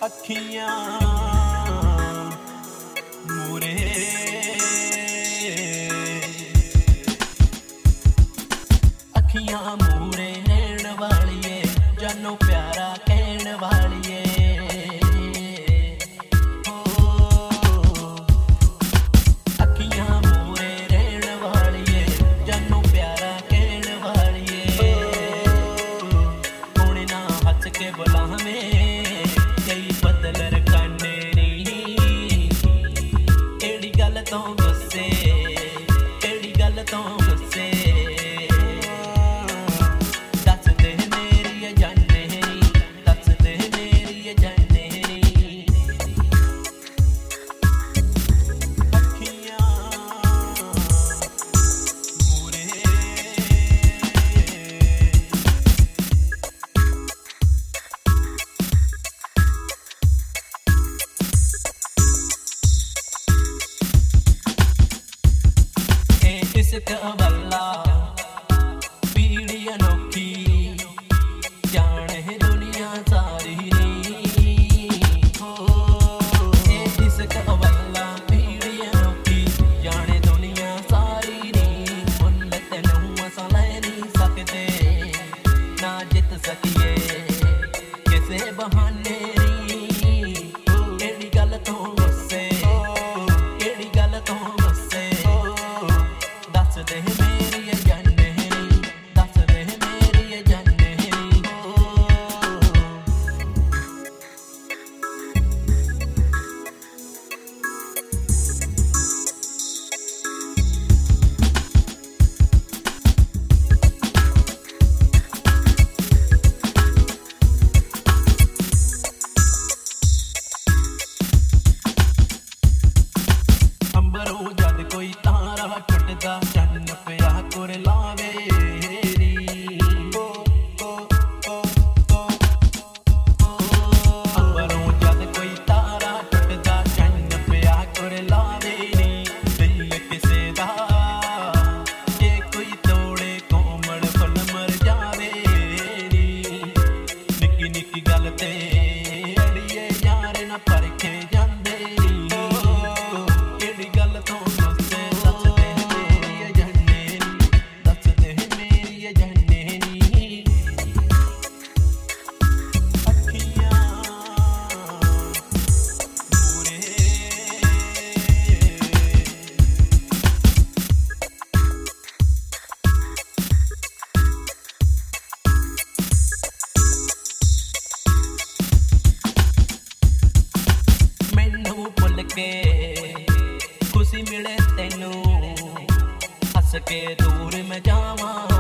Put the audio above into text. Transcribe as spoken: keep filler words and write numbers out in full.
ਅੱਖੀਆਂ ਮੂਰੇ ਅੱਖੀਆਂ ਮੂਰੇ ਰਹਿਣ ਵਾਲੀਏ ਜਾਨੋਂ ਪਿਆਰਾ ਕਹਿਣ ਵਾਲੀਏ इश्क वाला पीड़ी अनोखी जाने दुनिया सारी हो इश्क वाला पीड़ी अनोखी जाने दुनिया सारी नी मुल तेनू असां लै नहीं सकते ना जित सकिए किसे बहाने केड़ी गल तो गुस्से केड़ी गल तो गुस्से दस दे मेरी जन्नती दस दे मेरी जन्नती अंबरों जद कोई तारा टुटदा चन्न पिया कुर लावे अंबरों जद कोई तारा टुटदा चन्न पिया कुर लावे दिल किसे दा जे कोई तोड़े कोमल फल मर जावे निक्की निक्की गल ते अड़िए यार ना परखे जांदे खुशी मिले तेनू हस के दूर मैं जावां